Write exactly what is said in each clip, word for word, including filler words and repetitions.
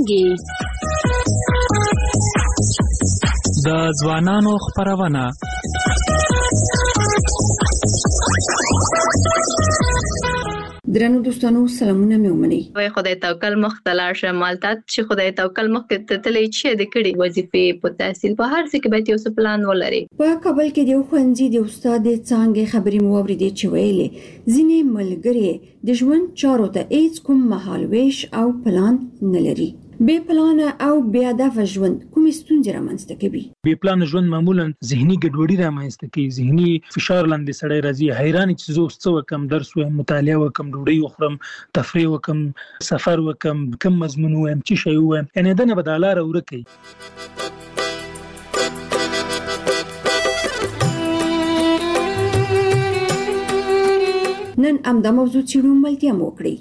کیږي. د ځوانانو خپرونه درنو دوستانو سلامونه مې ومني. وای خدای توکل مخ تلار شه مالتات چې خدای توکل مخ ته تلې چې د کړي وظیفې په تحصیل په هر څه کې به یو څه پلان ولري. په کابل کې د خوندې د استاد څنګه خبرې مو اوریدې چې ویلې ځینې ملګری د ژوند چارو ته هیڅ کوم مهالويش او پلان نه لري. بې پلان او بې هدف ژوند کومې ستونزې رامنځته کوي؟ بې پلان ژوند معمولا ذهني ګډوډي رامنځته کوي، ذهني فشار لاندې سړی راځي، حیران چې زه اوس څه وکم، درس وایم، مطالعه وکم، ډوډۍ وخورم، تفریح وکم، سفر وکم، کوم مضمون وایم، څه شی وایم، یعنی دنه بدالاره ورکه. نن امدا موضوع چې ملتیا مو کړی.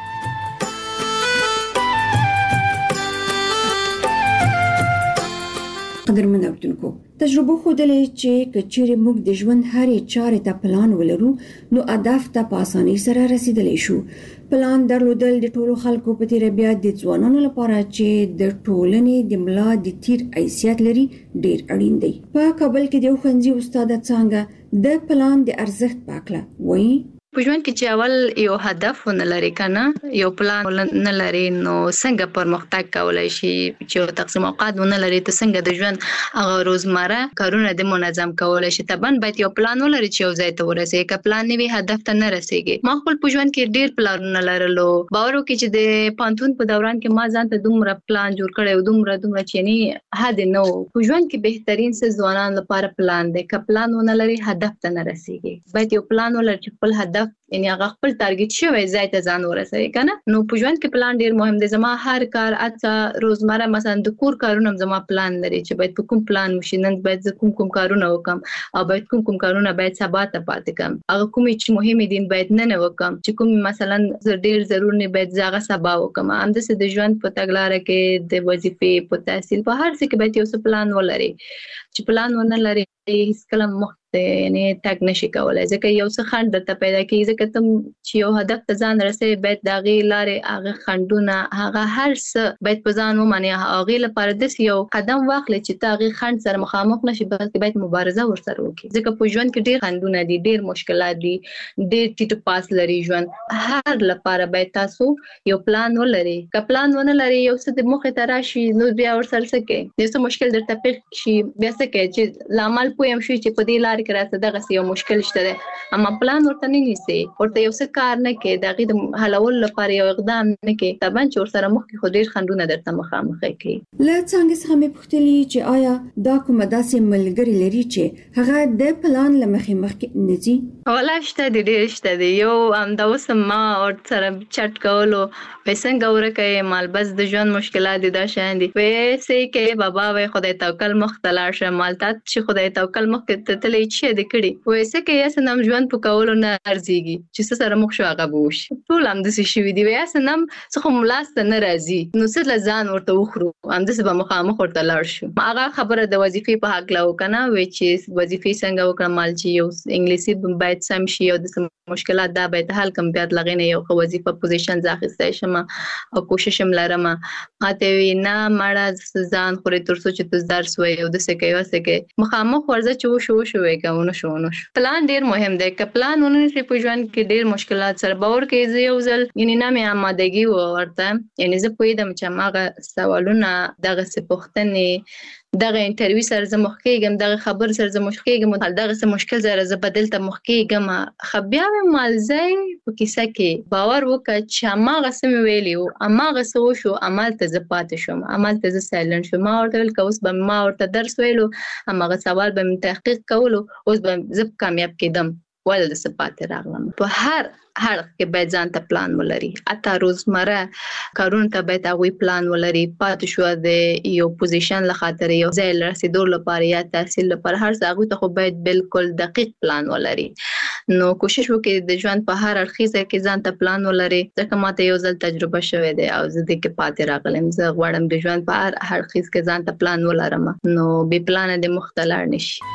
قدرمن اوریدونکو، تجربه ښودلې چې کچېرې موږ د ژوند هرې چارې ته پلان ولرو نو هدف ته په اسانۍ سره رسیدلی شو. پلان درلودل د ټولو خلکو په تیر بیا د ځوانانو لپاره چې د ټولنې د ملا د تیر حیثیت لري ډیر اړین دی. په کابل کې د خوندې استاد څنګه د پلان د ارزښت پاکله وایي. په ژوند کې چې اول یو هدف نه لري کنه، یو پلان نه لري، نو څنګه پرمختګ کولای شي؟ چې یو تقسیم اوقات نه لري ته څنګه د ژوند هغه روزمره کارونه د منظم کولای شي؟ طبعا باید یو پلان ولري چې یو ځای ته ورسېږي. که پلان نه وي هدف ته نه رسېږي. ما خپل په ژوند کې ډیر پلانونه لرلو. باور وکړئ چې د پانتون په دوران کې ما ځان ته دومره پلان جوړ کړی او دومره دومره چې نه حد نه و. په ژوند کې بهترین څه ځوانان لپاره پلان دی. که پلان ونه لري هدف ته نه رسېږي. باید یو پلان ولري چې خپل هدف یعنی هغه خپل ټارګټ شوی ځای ته ځان ورسوي کنه. نو په ژوند کې پلان ډیر مهم دی. زما هر کار اته روزمره مثلا د کور کارونه زما پلان لري چې باید په کوم پلان وشي. نن باید کوم کوم کارونه وکم او باید کوم کوم کارونه باید سبا ته پاتې کم. هغه کوم چې مهمه دي باید نه نه وکم. چې کوم مثلا ډیر ضروري نه باید ځاګه سبا وکم. همداسې د ژوند په تګلارې کې د وظیفې په تحصیل په هر څه کې باید یو څه پلان ولري. چې پلان ونه لري هیڅ کله مخ یعنی تک نشي کولای. ځکه یو څه خند درته پیدا کیږي. ځکه ته چې یو هدف ته ځان رسې باید د هغې لارې هغه خندونه هغه هر څه باید په ځان ومنې. هغې لپاره داسې یو قدم واخلې چې ته هغې خند سره مخامخ نشي، بلکې باید مبارزه ورسره وکړې. ځکه په ژوند کې ډېر خندونه دي، ډېر مشکلات دي، ډېر ټیټ پاس لري ژوند. هر لپاره باید تاسو یو پلان ولرئ. که پلان ونه لرئ یو څه د مخې ته راشي نو بیا ورسره څه کوئ؟ یو څه مشکل درته پیښ شي بیا څه کوئ؟ چې لامل پوه یم شوي چې په دې لارې کې راته دغه یو مشکل شته دی، اما پلان ورته نه نیسي، ورته یو څه کار نه کوي، د هغې د حلولو لپاره یو اقدام نه کوي، طبعا چې ورسره مخکې خو ډېر خنډونه درته مخامخ کوي. له څنګه څخه مې پوښتلي چې آیا دا کومه داسې ملګري لري چې هغه د پلان له مخې مخکې نه ځي؟ والله شته دي، ډېر شته دي. یو همدا اوس ما ورسره چټ کولو وایي څنګه ورکوې مال بس د ژوند مشکلات دي دا شیان دي. وایي څه یې کوې بابا؟ وایي خدای توکل مخ ته لاړ شه مالته چې خدای توکل مخکې ته تللی چې دې کړي. وایي څه کوې؟ هسې نم ژوند په کولو نه ارزېږي چې څه سره مخ شو هغه به وشي. ټول همداسې شوي دي. وایي هسې نم څه خو مو لاسته نه راځي نو څه له ځان ورته وخورو، همداسې به مخامخ ورته لاړ شو. هغه خبره د وظیفې په هکله و که نه، وایي چې وظیفې څنګه وکړم مال چې یو انګلیسي باید سم شي او داسې مشکلات دا باید حل کړم، بیا د هغې نه یو ښه وظیفه پوزیشن زه اخیستی شم او کوشش هم لرم. ما ته وایي نه مړه ځان خورې تر څو چې ته درس وایې او داسې کوې هسې کوې. مخامخ ورځه چې وشو وشو وایي که ونه شو ونه شو. پلان ډېر مهم دی. که پلان ونه نیسې په ژوند کې ډېر مشکلات سره باور کوې. زه یو ځل یعنې نه مې امادګي وه ورته، یعنې زه پوهېدم چې هماغه سوالونه دغسې پوښتنې دغه انټرویو سره زه مخ کېږم، دغه خبر سره زه مخ کېږم، دغسې مشکل سره زه به دلته مخ کېږم. ښه بیا مې مالځی په کیسه کې باور وکړه چې هماغسې مې ویلي وو، هماغسې وشو، همالته زه پاتې شوم، همالته زه سایلنټ شوم. ما ورته ویل که اوس به ما ورته درس ویلو، هماغه سوال به مې تحقیق کولو، اوس به زه کامیاب کېدم، ولې داسې پاتې راغلم. په هر هر کې باید ځان ته پلان ولري. حتی روزمره کارونو ته باید هغوی پلان ولري. پاتې شوه د یو پوزیشن له خاطر یو ځای له رسېدو لپاره یا تحصیل لپاره هر څه هغوی ته خو باید بالکل دقیق پلان ولري. نو کوشش وکړئ د ژوند په هر اړخیزه کې ځان ته پلان ولري. ځکه ماته یو ځل تجربه شوې دی او زه دې کې پاتې راغلم. زه غواړم د ژوند په هر اړخیز کې ځان ته پلان ولرم، نو بې پلانه دې مخ ته لاړ نه شي.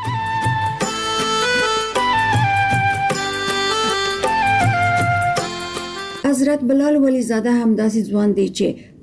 حضرت بلال ولی زاده هم داسې ځوان دی چې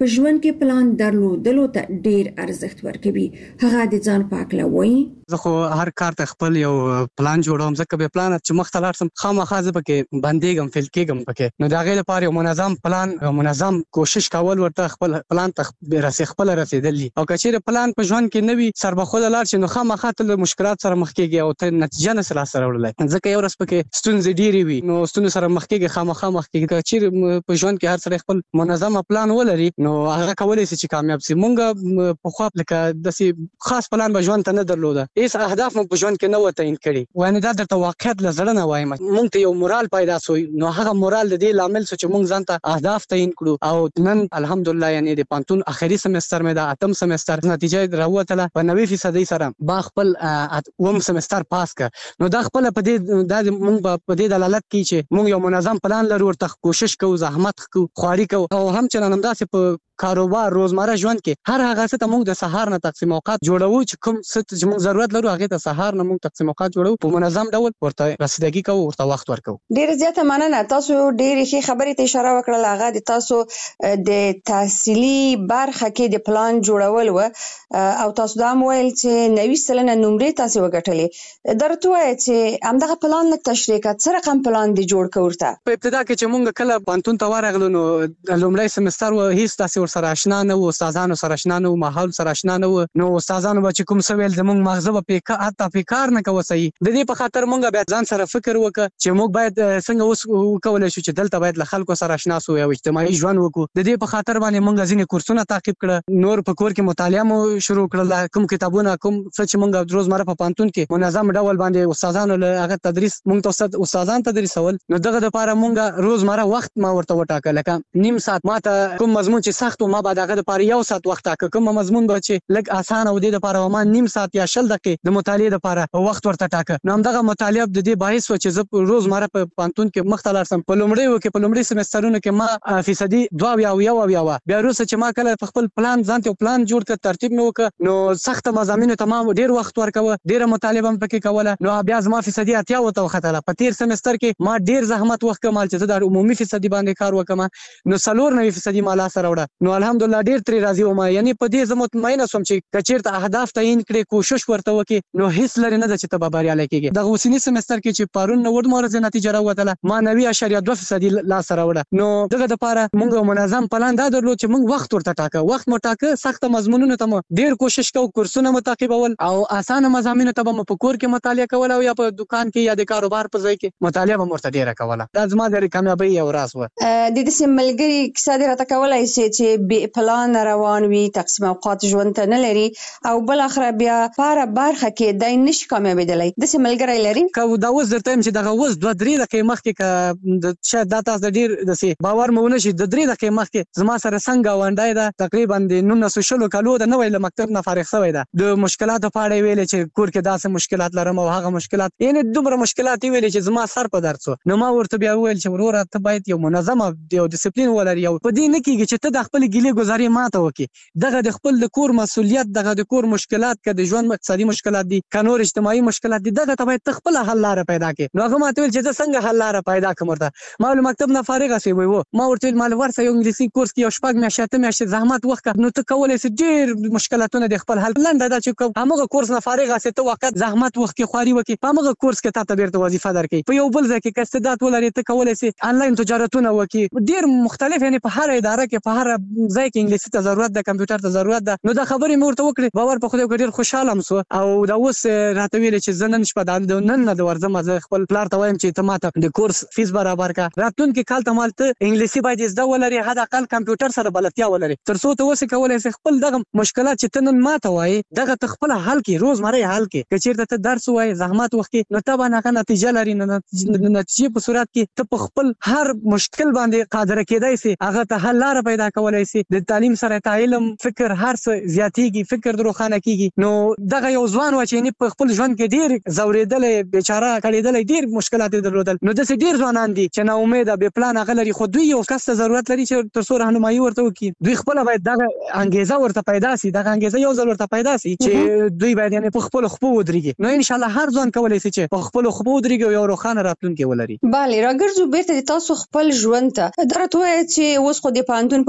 په ژوند کې پلان درلودلو ته ډیر ارزښت ورکوي. هغه د ځان پاکله وایي زه خو هر کار ته خپل یو پلان جوړوم، ځکه به پلان چې مخ ته لاړ سم خامخا زه پکې بندېږم فیل کېږم پکې. نو د هغې لپاره یو منظم پلان او منظم کوشش کول ورته خپل پلان ته رسې خپله رسېدل دي. او که چېرې پلان په ژوند کې نه وي سربخوده لاړ شي نو خامخا ته له مشکلات سره مخ کېږي او ته نتیجه نسې لاسته راوړلی، ځکه یو ورځ پکې ستونزې ډېرې وي نو ستونزو سره مخ کېږي خامخا مخ کېږي. که چېرې په ژوند کې هر سړی خپل منظمه پلان ولري نو هغه کولی شي چې کامیاب شي. مونږ پخوا لکه داسې خاص پلان به ژوند ته نه درلوده، هېڅ اهداف مو په ژوند کې نه وه تعین کړي. یعنې دا درته واقعیت له زړه نه وایم، مونږ ته یو مورال پیدا سو نو هغه مورال د دې لامل سو چې مونږ ځان ته اهداف تعین کړو. او نن الحمدلله یعنې د پانتون اخري سمستر مې د اتم سمستر نتیجه راووتله په نوي فیصدۍ سره با خپل اووم سمستر پاس کړ. نو دا خپله په دې دا مونږ په دې دلالت کوي چې مونږ یو منظم پلان لرو، ورته کوشش کوو، زحمت کوو، خواري کوو او هم چنان همداسې په کاروبار روزمره ژوند کې هر هغه څه ته موږ د سهار نه تقسیم اوقات جوړوو چې کوم څه چې موږ ضرورت لرو هغې ته سهار نه موږ تقسیم اوقات جوړوو، په منظم ډول ورته رسیدګي کوو، ورته وخت ورکوو. ډېره زیاته مننه. تاسو ډېرې ښې خبرې ته اشاره وکړله. هغه د تاسو د تحصیلي برخه کې د پلان جوړول و او تاسو دا هم ویل چې نوي سلنه نمرې تاسې وګټلې. دا راته ووایه چې همدغه پلان لږ تشریح کړه، څه رقم پلان دې جوړ کړ ورته؟ په ابتدا کې چې موږ کله پوهنتون ته ورغلو نو لومړی سمستر و، هېڅ داسې ورسره اشنا نه و، استادانو سره اشنا نه و، ماحول سره اشنا نه و. نو استادانو به چې کوم څه ویل زموږ مغزه به پې حتی پې کار نه کوه صحیح. د دې په خاطر موږ بیا ځان سره فکر وکړه چې موږ باید څنګه اوس وکولی شو چې دلته باید له خلکو سره اشنا سو او اجتماعي ژوند وکړو. د دې په خاطر باندې موږ ځینې کورسونه تعقیب کړه، نور په کور کې مطالعه مو شروع کړله، کوم کتابونه کوم څه چې موږ روزمره په پوهنتون کې منظم ډول باندې استادانو له هغه تدریس موږ ته استادان تدریسول. نو دغه دپاره موږ روزمره وخت ما ورته وټاکه، لکه نیم ساعت ما ته کوم مضمون چې سخت و ما به د هغه دپاره یو ساعت وخت ټاکه، کوم مضمون به چې لږ اسانه و دې دپاره ما نیم ساعت یا شل دقیقې د مطالعې دپاره وخت ورته ټاکه. نو همدغه مطالعه د دې باعث و چې زه روزمره په پوهنتون کې مخ ته لاړ سم. په لومړیو کې په لومړي سمسترونو کې ما فیصدي دوه اویا اویا اویا وه. بیا وروسته چې ما کله په خپل پلان ځان ته پلان جوړ کړ، ترتیب مې وکړ، نو سخته مضامینو ته ما ډېر وخت ورکوه، ډېره مطالعه به مې پکې کوله. نو بیا زما فیصدي اتیاوو ته وختله. په تېر سمستر کې ما ډېر زحمت وکړم چې زه د عمومي فیصدي باندې کار وکړم، نو څلور نوي فیصدي ما لاسته راوړه. نو الحمدلله ډېر ترې راضي وم. یعنې په دې زه مطمئنه سوم چې که چېرته اهداف تعین کړې، کوشش ورته وکړې، نو هېڅ لرې نه ده چې ته به بریالی کېږې. دغه اوسني سمستر کې چې پرون نوړ مورځې نتیجه راووتله، ما نوي اشاریه دوه فیصدي لاسته راوړه. نو دغه دپاره موږ یو منظم پلان دا درلود چې موږ وخت ورته ټاکه، وخت مو ټاکه، سخته مضمونونو ته مو ډېر کوشش کوو، کورسونه مو تعقیبول او اسانه مضامینو ته به مو په کور کې مطالعه کوله او یا په دکان کې یا د کاروبار په ځای کې مطالعه به مو ورته ډېره کوله. دا زما د کامیابۍ یو راز و. د داسې ملګري کیسه دې راته کولی سې چې بې پلانه روان وي، تقسیم اوقات ژوند ته نه لري او بالاخره بیا په هره برخه کې دی نشي کامیابېدلی، داسې ملګری لري؟ که دا اوس درته یم چې دغه اوس دوه درې دقیقې مخکې که شاید دا تاسو د ډېر داسې باور مو ونه شي، د درې دقیقې مخکې زما سره څنګ ګاونډی ده، تقریبا د نولسو شلو کالو ده، نوی له مکتب نه فارغ شوی ده. د مشکلاتو په اړه یې ویلې چې کور کې داسې مشکلات لرم او هغه مشکلات، یعنې دومره مشکلات یې ویلې چې زما سر په درد سو. نو ما ورته بیا وویل چې وروره ته باید یو منظمه یو ډسپلین ولري، او په دې نه کېږي چې ته د خپلې ګیلې ګزارې ماته وکړې. دغه د خپل د کور مسؤلیت، دغه د کور مشکلات، که د ژوند اقتصادي مشکلات دي، که نور اجتماعي مشکلات دي، دغه ته باید ته خپله حل لاره پیدا کړې. نو هغه ماته ویل چې زه څنګه حل لاره پیدا کړم ورته؟ ما له مکتب نه فارغه شوی و، ما ورته ویل ما ورسه یو انګلیسي کورس کې یو شپږ میاشتې اته میاشتې زحمت وکړه، نو ته کولی شې ډېر مشکلاتونه د خپل حل. لنډه دا چې همغه کورس نه فارغه شې، ته وقت زحمت وکړې، خواري وکړې، په همغه کورس کې تا ته بیرته وظیفه درکوي. په یو بل ځای کې که استعداد ولرې، ته کولی شې انلاین تجارتونه وکړې، ډېر مختلف، یعنې په هره اداره کې په هره ځای کې انګلیسي ته ضرورت ده، کمپیوټر ته ضرورت ده. نو دا خبرې مې ورته وکړې، باور په خدای وکړه، ډېر خوشحاله هم سو. او دا اوس راته ویلې چې زه نن شپه د نن نه د ورځم، زه خپل پلار ته وایم چې ته ماته د کورس فیس برابر کړه، راتلونکي کال ته مال ته انګلیسي باید زده ولرې، حد اقل کمپیوټر سره بلدتیا ولرې، تر څو ته اوس کولی شې خپل دغه مشکلات چې ته نن ماته وایې دغه ته خپله حل کړې، روزمره یې حل کړې. که چېرته ته درس ووایې، زحمت وکړې، نو طبعا هغه نتیجه لري. نو د نتیجې په صورت کې ته په خپل هر مشکل باندې قادره کېدی شې، هغه ته حل لاره پیدا کولی شې. د تعلیم سره ته علم، فکر، هر څه زیاتېږي، فکر د روښانه کېږي. نو دغه یو ځوان و چې په خپل ژوند کې ډېر ځورېدلی، بېچاره کړېدلی، ډېر مشکلات یې درلودل. نو داسې ډېر ځوانان دي چې ناامیده بې پلان هغه لري، خو دوی یو کس ته ضرورت لري چې تر څو رهنمایي ورته وکړي. دوی خپله باید دغه انګېزه ورته پیدا شي، دغه انګېزه یو ځل ورته پیدا شي چې دوی باید یعنې په خپلو خپو ودرېږي. نو انشاءالله هر ځوان کولی شي چې په خپلو خپو ودرېږي او یو روښانه راتلونکی ولري. بله، راګرځو بېرته د تاسو خپل ژوند ته. دا راته ووایه چې اوس خو د پوهنتون په وروستي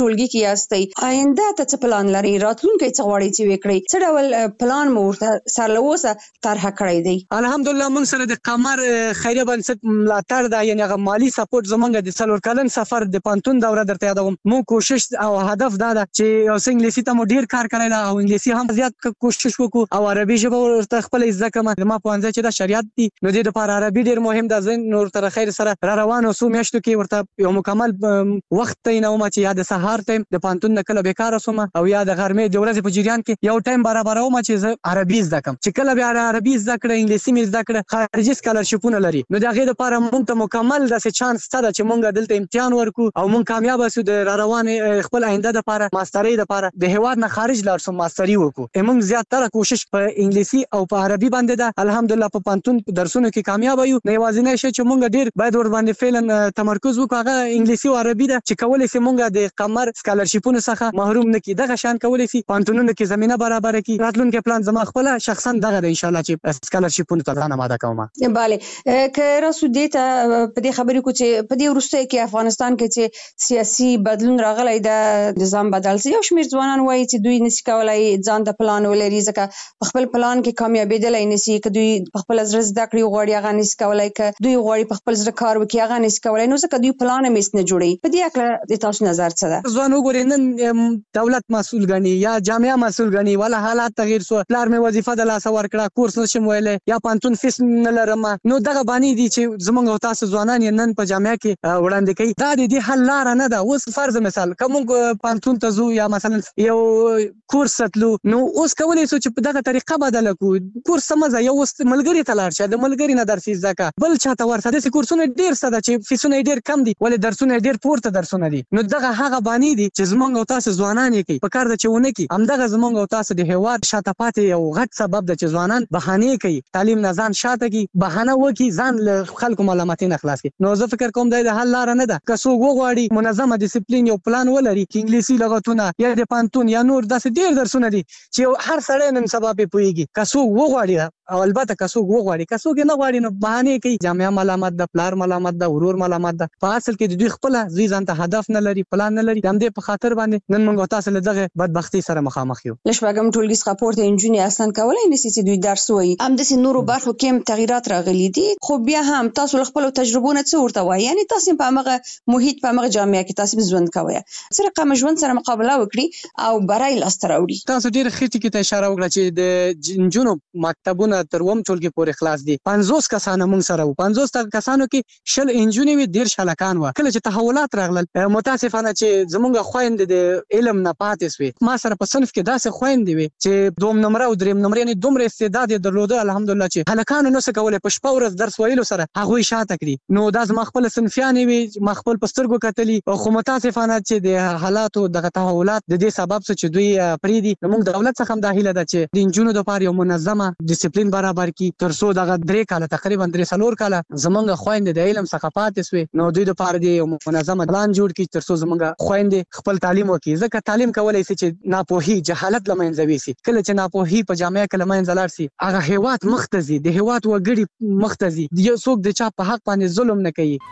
ټولګي کې یاستئ آینده ته څه پلان لري راتلونکي څه غواړئ چې وکړئ څه ډول پلان مو ورته سرلوسه طرح کړی دی الحمدلله موږ سره د قمر خیریه بنسټ ملاتړ دا یعنی هغه مالی سپورټ زمونږ د څلور کلن سفر د پانتون دوره درته یادوم مو کوشش او هدف دا ده چې اوس انګلیسي ته مو ډیر کار کړی دا او انګلیسي هم زیات کوشش وکړو او عربي ژبه ورته خپل زده کوم ما پوهنځی چې دا شریعت دی نو د دې لپاره عربي ډیر مهم ده زه نور تر خیر سره را روانو سو میاشتو کې ورته یو مکمل وخت نه ومه چې یا د سهار ټایم د پانتون نه کله بیکاره سوم او یا د غرمې د ورځې په جریان کې یو ټایم برابروم چې زه عربي زده کوم چې کله بیا عربي زده کړم انګلیسي مې زده کړم خارجي سکالرشپونه لري نو دا غي د لپاره مونږ ته مکمل د چانس ته چې مونږ دلته امتحان ورکو او مونږ کامیاب شو د را روان خپل آینده د لپاره ماسترۍ د لپاره د هواد نه خارج لاړ سو ماستري وکړو مونږ زیاتره کوشش په انګلیسي او په عربي باندې ده الحمدلله په پانتون درسونو کې کامیاب یو نه یوازې شي چې مونږ ډیر باید ور باندې فعلا تمرکز وکړو هغه انګلیسي او عربي ده چې کولای شي مونږ د قمر سکالرشپونو څخه محروم نه کی دغه شان کولای شي پانتونونو کې زمينه برابر کی راتلونکي پلان زما خپل شخصا دغه ان شاء الله چې سکالرشپونو ته ځان آماده کوم bale که راسو دیتا په دې خبرې کو چې په دې ورسته کې افغانستان کې چې سیاسي بدلون راغلی د نظام بدل سي یو شمېر ځوانان وایي چې دوی نشي کولای ځان د پلان ولري ځکه خپل پلان کې کامیابیدل نشي که دوی خپل زړه زده کړی غواړي هغه نشي کولای که دوی غواړي خپل زړه کار وکړي هغه نشي کولای نو ځکه دوی پلان هم نه جوړي په دې اړه د تاسو نظر څه ده ځوان وګورئ نن دولت مسؤل غني یا جامعه مسؤل غني ولا حالات تغییر سو پلار مې وظیفه د لاس ورکړه کورس نشم ویلې یا پانتون فیس نه لرم نو دغه باندې دي چې زمونږ او تاسو ځوانان نن په جامعه کې وړاندې کوي دا د دې حل لار نه ده اوس فرض مثال کوم پانتون ته زو یا مثلا یو کورس تلو نو اوس کولای شو چې په دغه طریقه بدل کو کورس سمزه یو ملګری ته لاړ شه د ملګری نه درس زکه بل چاته ورته د کورسونه ډیر ساده چې فیسونه ډیر کم دي ولې درسونه ډیر پورته درسونه دي نو دغه هغه باندې دي چې زمونږ او تاسو ځوانان یې کوي په کار د چونه کې همدغه زمونږ او تاسو د هواد شاته پاتې یو غټ سبب د چې ځوانان بهانه کوي تعلیم نه ځان شاته کی بهانه وکي ځان له خلکو معلوماتي نه خلاص کی نو زه فکر کوم د حل لار نه ده که څوک وغواړي منظمه ډیسپلین یو پلان ولري چې انګلیسي لغتونه یا د پانتون یا نور داسې ډیر درسونه دي چې هر سړی نن سبا په پويږي که څوک وغواړي او البته که څوک وغواړي که څوک نه غواړي نو بهانه کوي جامعه ملامت ده پلار ملامت ده ورور ملامت ده په اصل کې د دوی خپل ځي ځان ته هدف نه لري پلان نه لري هم دې په خاطر باندې نن موږ تاسو له دغه بدبختی سره مخامخ یو لښبګم ټولګي څخه پورته انجونی اصلا کولای نشي چې دوی درس وایي هم د نورو برخو کې تغیرات راغلي دي خو بیا هم تاسو خپل تجربونه څه ورته وایي یعنی تاسو په هغه محیط په هغه جامعه کې تاسو ژوند کوئ سره کوم ژوند سره مقابله وکړي او برای لاستر وړي تاسو ډیر خېټه کې ته اشاره وکړه چې د جنونو مکتبونه تر وم ټولګي پورې خلاص دي پنځوس کسانه موږ سره وو پنځوس کسانو کې شل انجونی وی ډیر شلکان و کله چې تحولات راغلل متاسفانه چې زمونږ خويند د علم نه پاتې سوی ما سره په صنف کې داسې خويند وي چې دوم نمبر او دریم نمبر یعنی دومره استعداد درلوده الحمدلله چې هلکانو نو څه کولای په شپه ورځ درس ویلو سره هغه شاته کړی نو دا زما خپل صنفیان وي ما خپل پسترګو کتلی او خو متاسفانه چې د حالاتو دغه تحولات د دې سبب چې دوی پریدي موږ دولت څخه هم داخله ده چې د انجونو د پاره یو منظمه ډیسپلین برابر کی تر څو دغه درې کاله تقریبا درې سلور کاله زمونږ خويند د علم څخه پاتې سوی نو دوی د پاره دی یو منظمه پلان جوړ کی تر څو زمونږ خويند خپل تعلیم وکړي ځکه تعلیم کولای شي چې ناپوهي جهالت لمنځوي سي کله چې ناپوهي په جامعه کې لمنځه لاړ سي هغه هیواد مختزي د هیواد وګړي مختزي یو څوک د چا په حق باندې ظلم نه کوي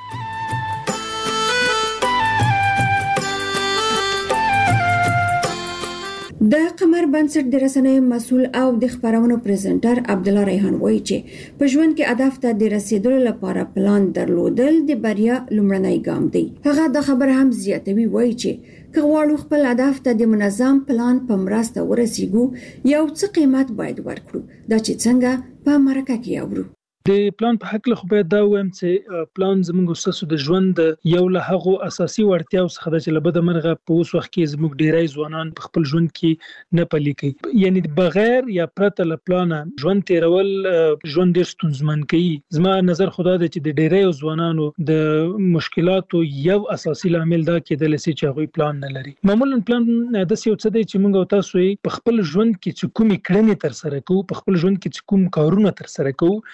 د قمر بنسټ د رسنیو مسؤل او د خبرونو پریزنټر عبد الله ریحان وایي چې په ژوند کې هدف ته د رسیدلو لپاره پلان درلودل د بریا لومړنی ګام دی هغه د خبر هم زیاتوي وایي چې که غواړو خپل هدف ته د منظم پلان په مرسته ورسیږو یو څه قیمت باید ورکړو دا چې څنګه په مرکه کې اورو د پلان په حق له خو باید دا وایم چې پلان زموږ وساسو د ژوند یو له هغه اساسي وړتیاو څخه د چلبه د مرغه په اوس وخت کې زموږ ډیری ځوانان په خپل ژوند کې نه پلي کوي یعنی بغیر یا پرته له پلان ژوند تیرول ژوند ډیر ستونزمن کوي زما نظر خدا د چې د ډیری ځوانانو د مشکلاتو یو اساسي عامل دا کېدل چې هغه پلان نه لري معمولا پلان د څه څه دی چې موږ او تاسو په خپل ژوند کې چې کومې کړنې تر سره کوو په خپل ژوند کې چې کوم کارونه تر سره کوو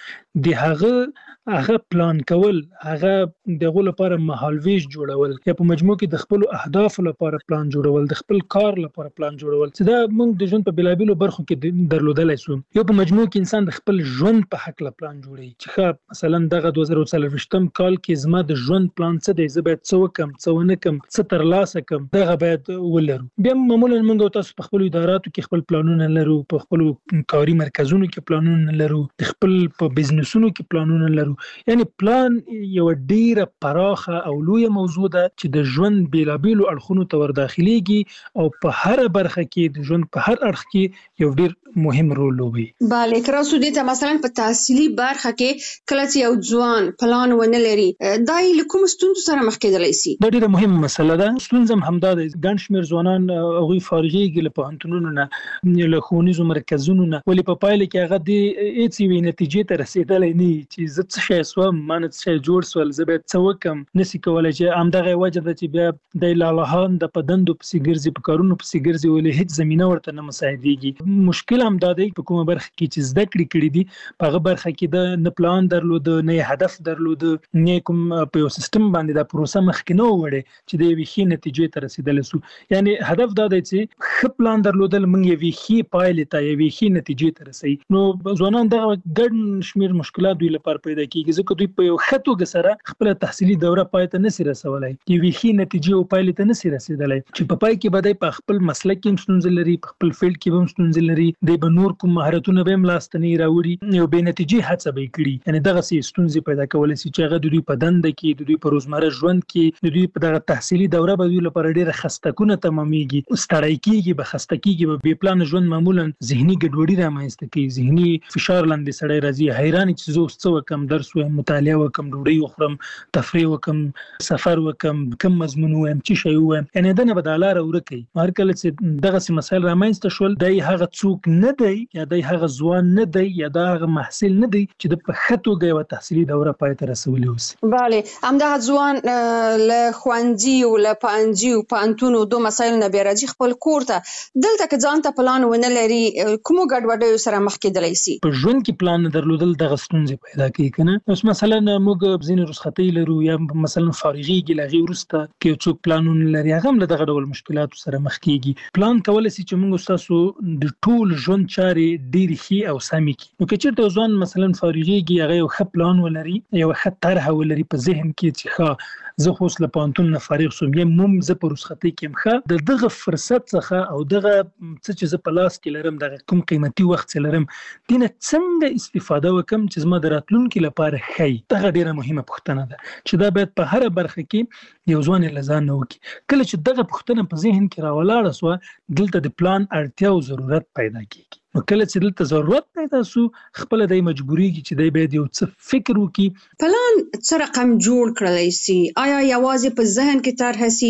د هغه هغه پلان کول، هغه دغه لپاره مهالویش جوړول، یا په مجموع کې د خپل اهداف لپاره پلان جوړول، د خپل کار لپاره پلان جوړول، چې دا موږ د ژوند په بلابلو برخو کې درلودلای شو. یو په مجموع کې انسان د خپل ژوند په حق له پلان جوړي، چې مثلا دغه دوه زره څلوېښتم کال کې زما د ژوند پلان څه دی، زه باید څه وکم، څه ونه کم، څه ترلاسه کم، دغه باید ولرو. بیا معمولا موږ تاسو په خپل اداراتو کې خپل پلانونه لرو، په خپل کاري مرکزونو کې پلانونه لرو، د خپل په بزنسونو کې پلانونه لرو. یعنی پلان یو ډیره پراخه او لویه موضوع ده چې د ژوند بیلابیلو اړخونو ته ورداخليږي او په هر برخه کې د ژوند په هر اړخ کې یو ډیر مهم رول لوبي. bale کراسو دې ته مثلا په تحصیلي برخه کې کله چې یو ځوان پلان ونه لري دای له کوم ستونزو سره مخ کېدلی شي؟ دا ډیره مهمه مسله ده. ستونزه هم همدا ده، ګڼ شمېر ځوانان هغوی فارغېږي له پوهنتونونو نه، له ښوونیزو مرکزونو نه، ولې په پایله کې هغه د هېڅ یوې نتیجې ته رسېدلی نه وي چې زه څه شی سوم، ما نه څه شی جوړ سول، زه باید څه وکم، نسي کولی. چې همدغه وجه ده چې بیا د لالهان د په دندو پسې ګرځي، په کارونو پسې ګرځي، ولې هېڅ زمینه ورته نه مساعدېږي. مشکل هم دا دی په کومه برخه کې چې زده کړې کړي دي، په هغه برخه کې د نه پلان درلوده، نه هدف درلوده، نه کوم په یو سیستم باندې دا پروسه مخکې نه وړي چې د یوې ښې نتیجې ته رسېدلی سو. یعنی هدف دا دی چې ښه پلان درلودل موږ یوې ښې پایلې ته، یوې ښې نتیجې ته رسوي. نو ځوانان دغه ګڼ شمېر مشکلات دوی لپاره پیدا کېږي، ځکه دوی په یو ښه توګه سره خپله تحصیلي دوره پای ته نسي رسولی، یوې ښې نتیجې او پایلې ته نسي رسېدلی، چې په پای کې به دی په خپل مسلک کې هم ستونزې لري، په خپل فیلډ کې به هم ستونزې لري، دی به نور کوم مهارتونه به هم لاسته نه راوړي، یو بې نتیجې هڅه به یې کړي. یعنې دغسې ستونزې پیدا کولی شي چې هغه د دوی په دنده کې، د دوی په روزمره ژوند کې، د دوی په دغه تحصیلي دوره به دوی لپاره ډېره خستهکونه تمامېږي، ستړی کېږي، به خسته کېږي، به بې پلانه ژوند معمولا ذهني ګډوډي رامنځته کوي، ذهني فشار لاندې سړی راځي، حیران چې زه اوس څه وکم، درس وایم، مطالعه وکم، ډوډۍ وخورم، تفریح وکم، سفر وکم، کوم مضمون ووایم، څه شی ووایم. یعنې دنه به دا لاره ورکوي. هر کله چې دغسې مسایل رامنځته شول، دی هغه څوک نه دی، یا دی هغه ځوان نه دی، یا دا هغه محصل نه دی چې د په ښه توګه یوه تحصیلي دوره پای ته رسولې اوسي. bale همدغه ځوان له ښوونځي او له پوهنځي او پوهنتون دو مسایلو نه بیا راځي خپل کور ته. دلته که ځان ته پلان ونه لري، کومو ګډوډیو سره مخ کېدلی شي؟ په ژوند کې پلان نه درلودل دغه ستونزې پیدا کوي که نه. اوس مثلا موږ ځینې رخصتۍ لرو، یا مثلا فارغېږي، له هغې وروسته که یو څوک پلانونه لري، هغه هم له دغه ډول مشکلاتو سره مخ کېږي. پلان کولی شي چې موږ ستاسو د ټول ژوند چارې ډېرې ښې او سمې کړي. نو که چېرته یو ځوان مثلا فارغېږي، هغه یو ښه پلان ولري، یو ښه طرحه ولري په ذهن کې چې ښه زه خو اوس له پوهنتون نه فارغ شوم، یا مم زه په رخصتۍ کې یم، ښه د دغه فرصت څخه او دغه څه چې زه په لاس کې لرم، دغه کوم قیمتي وخت چې لرم، دې نه څنګه استفاده وکم چې زما د راتلونکي لپاره ښه وي. دغه ډېره مهمه پوښتنه ده چې دا باید په هره برخه کې یو ځوان یې له ځان نه وکړي. کله چې دغه پوښتنه په ذهن کې راولاړه سوه، دلته د پلان اړتیا او ضرورت پیدا کېږي. نو کله چې دلته ضرورت پیدا سو، خپله دی مجبوریږي چې دی باید یو څه فکر وکړي. پلان څه رقم جوړ کړلی سي؟ آیا یوازې په ذهن کې طرحه سي،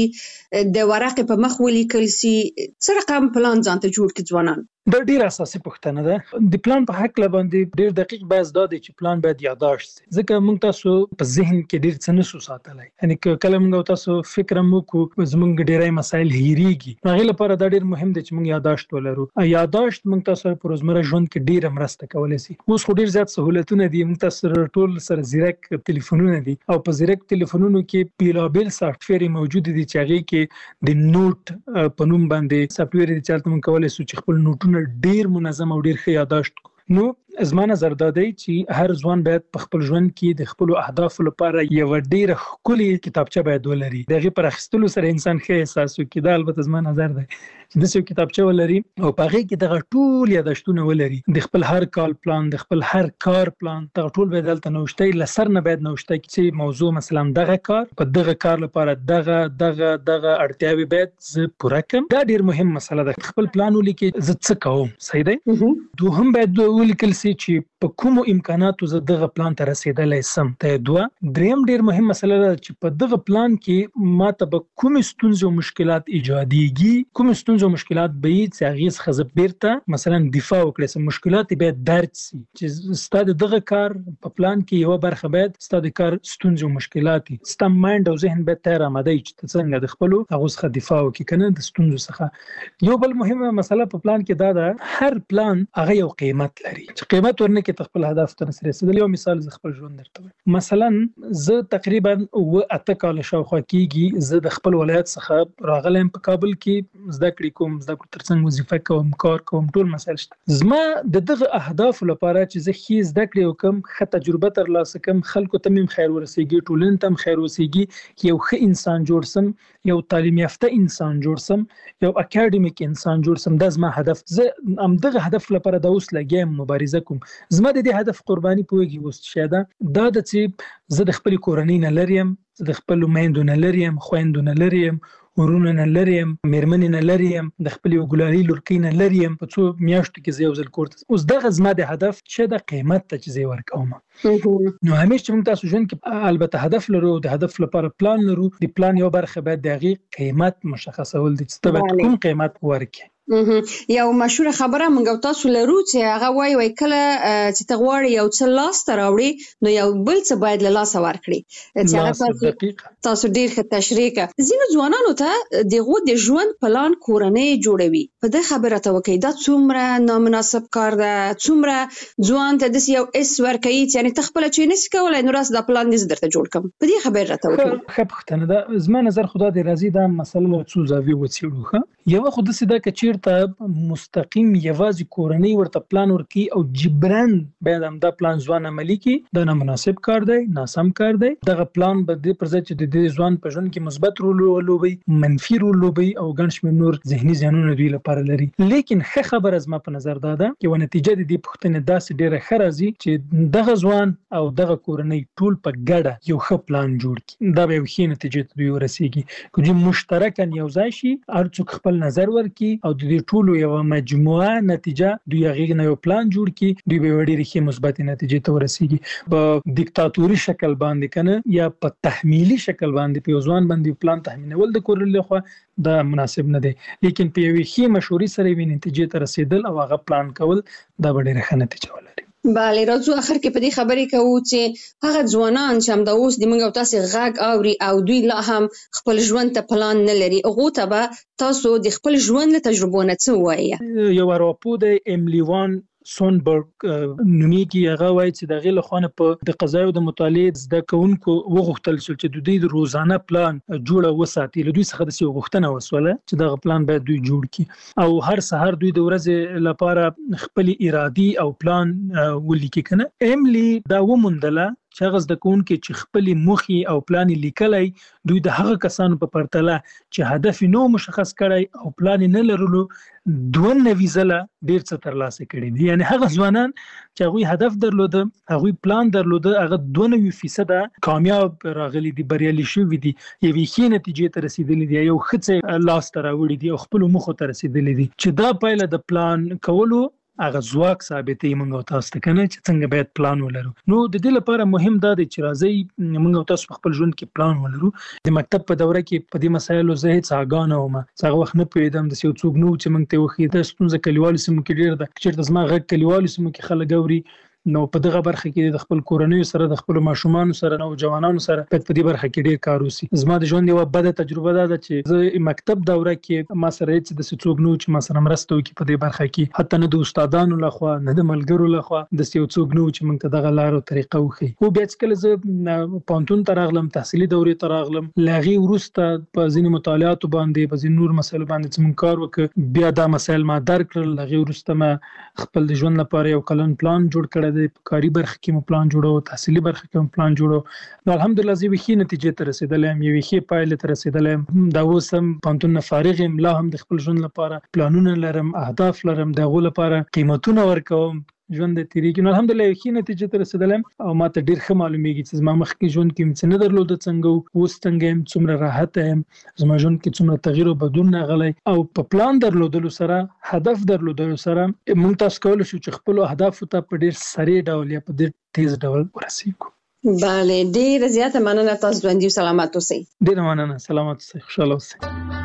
د ورقې په مخ ولیکل سي؟ څه رقم پلان ځان ته جوړ کړي ځوانان؟ دا ډېره اساسي پوښتنه ده. د پلان په هکله باندې ډېر دقیق بحث دا دی چې پلان باید یادداشت سي، ځکه موږ تاسو په ذهن کې ډېر څه نسو ساتلی. یعنې که کله موږ تاسو فکر هم وکړو، زموږ ډېری مسایل هېرېږي. نو هغې لپاره دا ډېر مهم دی چې موږ یادداشت ولرو. یادداشت موږ تاسو په روزمره ژوند کې ډېره مرسته کولی سي. اوس خو ډېر زیات سهولتونه دي، موږ تاسو سره ټول سره زیرک تلیفونونه دي، او په زیرک تلیفونونو کې بېلابېل سافټویر موجود دي چې هغې کې د نوټ په نوم باندې سافټویر دي چې هلته موږ کولی سو چې خپل نوټونه ډېر منظم او ډېر ښه یادداشت کړو. نو زما نظر دا دی چې هر ځوان باید په خپل ژوند کې د خپلو اهدافو لپاره یوه ډېره ښکلې کتابچه باید ولري. د هغې پر اخیستلو سره انسان ښه احساس وکړي. دا البته زما نظر دی چې داسې یو کتابچه ولري او په هغې کې دغه ټول یاداشتونه ولري، د خپل هر کال پلان، د خپل هر کار پلان، دغه ټول باید هلته نوشته وي. له سر نه باید نوشته کړي چې موضوع مثلا دغه کار، په دغه کار لپاره دغه دغه دغه اړتیاوې باید زه پوره کړم. دا ډېر مهم مسله ده. خپل پلان ولیکي زه څه کوم. صحیح دی. دوهم باید ولیکل سي چې په کومو امکاناتو زه دغه پلان ته رسېدلی سم. ته دوه. دریم ډېر مهم مسله ده چې په دغه پلان کې ما ته به کومې ستونزې او مشکلات ایجادېږي، کومې ستونزې او مشکلات به وي چې هغې څخه زه بیرته مثلا دفاع وکړی سم. مشکلات یې باید درج سي چې ستا د دغه کار په پلان کې یوه برخه باید ستا د کار ستونزې او مشکلات وي. ستا مایند او ذهن باید تیار آماده وي چې ته څنګه د خپلو هغو څخه دفاع وکړي، که نه د ستونزو څخه. یو بل مهمه مسله په پلان کې دا ده، هر پلان هغه یو قیمت لري چې قیمت ورنکې ته خپل هدف ته نسې رسېدلی. یو مثال زه خپل ژوند درته وایم. مثلا زه تقریبا اوه اته کاله شاوخوا کېږي زه د خپل ولایت څخه راغلی یم. په کابل کې زده کړې کوم، زده کړو ترڅنګ وظیفه کوم، کار کوم، ټول مسایل شته. زما د دغه اهدافو لپاره چې زه ښې زده کړې وکړم، ښه تجربه ترلاسه کړم، خلکو ته مې خیر ورسېږي، ټولنې ته هم خیر ورسېږي، یو ښه انسان جوړ سم، یو تعلیم یافته انسان جوړ سم، یو اکاډمیک انسان جوړ سم. دا زما هدف. زه همدغه هدف لپاره دا اوس لګیا یم، مبارزه کوم. زما د دې هدف قرباني پوهېږي اوس څه ده؟ دا ده چې زه د خپلې کورنۍ نه لرې یم، زه د خپلو میندو نه لرې یم، خویندو نه لرې یم، ورونو نه لرې یم، مېرمنې نه لرې یم، د خپلې یو ګلالۍ لورکۍ نه لرې یم. په څو میاشتو کې زه یو ځل کور ته. اوس دغه زما د هدف چې د قیمت ته چې زه یې ورکوم. نو همیشه چې موږ تاسو ژوند کې البته هدف لرو، د هدف لپاره پلان لرو، د پلان یو برخه باید د هغې قیمت مشخصول دي چې ته باید کوم قیمت ورکړې. یو مشهور خبره موږ تاسو لرو چې هغه وایي وای کله چې ته غواړې یو څه لاس ته راوړې نو یو بل څه باید له لاسه ورکړې. چې هغه تاسو تاسو ډېر ښه تشریح کړه. ځینو ځوانانو ته دغه د ژوند پلان کورنۍ جوړوي. په دې خبره ته وکړئ دا څومره نامناسب کار ده، څومره ځوان ته داسې یو اس ورکوي چې یعنې ته خپله چې نشي کولی نو راس دا پلان دې زه درته جوړ کړم. په دې خبره راته وکړئ. ښه پوښتنه ده. زما نظر خو دا دی راځي دا مسله له څو زاویو وڅېړو. ښه یوه خو داسې ده که چېرته مستقیم یوازې کورنۍ ورته پلان ورکړي او جبران باید همدا پلان ځوان عملي کړي، دا نامناسب کار دی، ناسم کار دی. دغه پلان به د پر ځای چې د دې ځوان په ژوند کې مثبت رول ولوبوي، منفي رول ولوبوي او ګڼ شمېر نور ذهني زیانونه دوی لپاره لري. لیکن ښه خبره زما په نظر دا ده چې نتیجه د دې پوښتنې داسې ډېره ښه راځي چې دغه ځوان او دغه کورنۍ ټول په ګډه یو ښه پلان جوړ کړي. دا به یو ښې نتیجې ته دوی ورسېږي. که دوی مشترکاً یو ځای شي، هر څوک خپل نظر ورکړي او د دې ټولو یوه مجموعه نتیجه دوی هغې نه یو پلان جوړ کړي، دوی به یوه ډېرې ښې مثبتې نتیجې ته ورسېږي. په دیکتاتوري شکل باندې که نه یا په تحمیلي شکل باندې په یو ځوان باندې پلان تحمیلول د کورنۍ لخوا دا مناسب نه دی. لیکن په یوې ښې مشورې سره یوې نتیجې ته رسېدل او هغه پلان کول دا به ډېره ښه نتیجه ولري. بله راځو اخر کې په دې خبرې کوو چې هغه ځوانان چې همدا اوس د موږ او تاسې غږ اوري او دوی لا هم خپل ژوند ته پلان نه لري، هغو ته به تاسو د خپل ژوند له تجربو نه څه ووایه؟ یو راپور د ایملی وان سونبرګ نومیږي، هغه وایي چې د هغې له خوا نه په د قضایو د مطالعې زده کوونکو وغوښتل شول چې د دوی د روزانه پلان جوړه وساتي. له دوی څخه داسې یوه غوښتنه وسوله چې دغه پلان باید دوی جوړ کړي او هر سهار دوی د ورځې لپاره خپلې ارادي او پلان ولیکي. که نه ایملی دا وموندله چې هغه زده کوونکي چې خپلې موخې او پلان یې لیکلی، دوی د هغه کسانو په پرتله چې هدف یې نه مشخص کړی او پلان یې نه لرلو دوه نوي ځله ډېر څه ترلاسه کړي دي. یعنې هغه ځوانان چې هغوی هدف درلوده، هغوی پلان درلوده، هغه دوه نوي فیصده کامیاب راغلي دي، بریالي شوي دي، یوې ښې نتیجې ته رسېدلي دي، یو ښه څه لاسته راوړي دي او خپلو موخو ته رسېدلي دي. چې دا پایله د پلان کولو هغه ځواک ثابتوي موږ او تاسو ته، که نه چې څنګه باید پلان ولرو. نو د دې لپاره مهم دا دی چې راځئ موږ او تاسو په خپل ژوند کې پلان ولرو. د مکتب په دوره کې په دې مسایلو زه هېڅ آګاه نه وم، څه هغه وخت نه پوهېدم، داسې یو څوک نه و چې موږ ته یې وښیي. دا ستونزه کلیوالو سیمو کې ډېره ده. که چېرته زما غږ کلیوالو سیمو کې خلک اوري نو په دغه برخه کې د خپل کورنیو سره، د خپل ماشومانو سره، نوجوانانو سره باید په دې برخه کې ډېر کار وشي. زما د ژوند یوه بده تجربه دا ده چې زه مکتب دوره کې ما سره هېڅ داسې څوک نه و چې ما سره مرسته وکړي په دې برخه کې، حتی نه د استادانو لخوا نه د ملګرو لخوا داسې یو څوک نه و چې موږ ته دغه لار او طریقه وښیي. خو بیا چې کله زه پوهنتون ته راغلم، تحصیلي دورې ته راغلم، له هغې وروسته په ځینې مطالعاتو باندې، په ځینې نور مسایلو باندې چې موږ کار وکړ، بیا دا مسایل ما درک کړل. له هغې وروسته ما خپل د ژوند لپاره یو کلن پلان جوړ کړی دی. په کاري برخه کې مو پلان جوړو، تحصیلي برخه کې مو پلان جوړو. نو الحمدلله زه یوې ښې نتیجې ته رسېدلی یم، یوې ښې پایلې ته رسېدلی یم. دا اوس هم پوهنتون نه فارغ یم، لا هم د خپل ژوند لپاره پلانونه لرم، اهداف لرم، د هغو لپاره قیمتونه ورکوم، ژوند د تېرېږي. نو الحمدلله یوې ښې نتیجې ته رسېدلی یم او ما ته ډېر ښه معلومېږي چې زما مخکې ژوند کې مې څه نه درلوده څنګه و، اوس څنګه یم، څومره راحته یم، زما ژوند کې څومره تغییر او بدلون راغلی. او په پلان درلودلو سره، هدف درلودلو سره موږ تاسو کولی شو چې خپلو اهدافو ته په ډېر سریع ډول یا په ډېر تیز ډول ورسېږو. بله ډېره زیاته مننه، تاسو ژوندي او سلامت اوسئ. ډېره مننه، سلامت اوسئ، خوشحاله اوسئ.